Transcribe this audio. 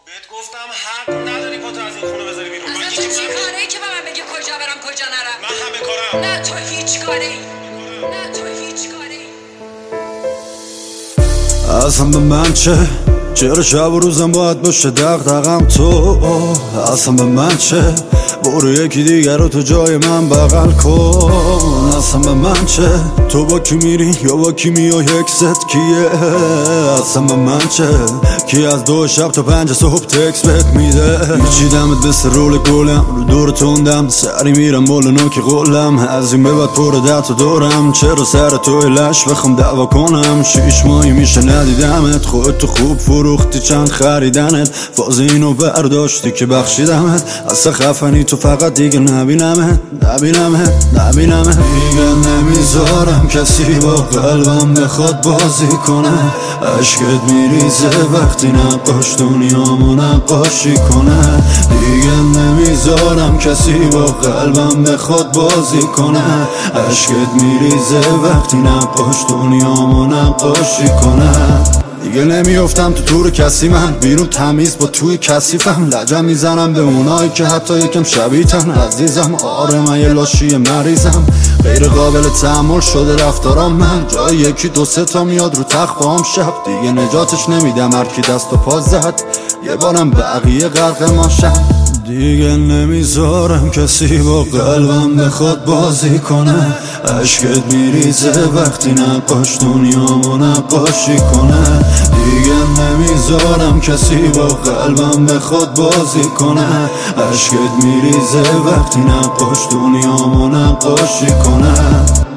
بهت گفتم حق نداری پاتو از این خونه بذاری بیرون. اصلا تو چی کاری که به من بگی کجا برم کجا نرم؟ من همه کارم. نه تو هیچ کاری. نه تو هیچ کاری. اصلا به من چرا شب و روزم باید باشه دغدغم تو؟ اصلا به من برو یکی دیگر رو تو جای من بغل کن. اصلا به من تو با کی میری یا با کی میای اکست کیه؟ اصلا به من کی از 2 شب تا 5 صبح تکس بهت میده؟ میچیدمت مثل رول گلم رو دور تندم سری میرم بالا نوک قولم از این به بعد پر درد و دورم چرا سر تو لش بخوام دعوا کنم 6 ماهی میشه ندیدمت خودتو خوب فروختی چند خریدنت فاز اینو برداشتی که بخشیدمت اصلا خفنی تو فقط دیگه نبینمت دیگه نمیذارم کسی با قلبم بخواد بازی کنه عشقت میریزه وقتی نقاش دنیامو نقاشی کنه دیگه نمیذارم کسی با قلبم بخواد بازی کنه عشقت میریزه وقتی نقاش دنیامو نقاشی کنه دیگه نمیافتم تو تور کسی من بیرون تمیز با توی کثیفم لجم میزنم به اونایی که حتی یکم شبیه‌تن عزیزم آره من یه لاشی مریضم غیر قابل تحمل شده رفتارم من جای یکی 2 3 تا میاد رو تخت باهم شب دیگه نجاتش نمیدم هرکی دست و پا زد یه بارم بقیه غرق ماشم دیگه نمیذارم کسی با قلبم بخواد بازی کنه عشقت میریزه وقتی نقاش دنیامو نقاشی کنه دیگه نمیذارم کسی با قلبم بخواد بازی کنه عشقت میریزه وقتی نقاش دنیامو نقاشی کنه